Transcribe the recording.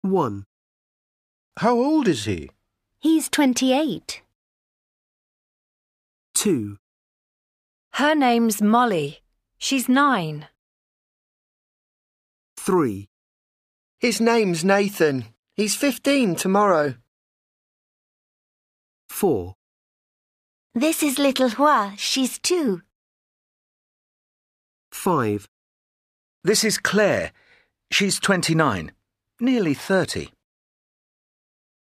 1, How old is he? He's 28. 2, Her name's Molly. She's 9. 3, His name's Nathan. He's 15 tomorrow. 4, This is little Hua. She's 2. 5, This is Claire. She's 29, nearly 30.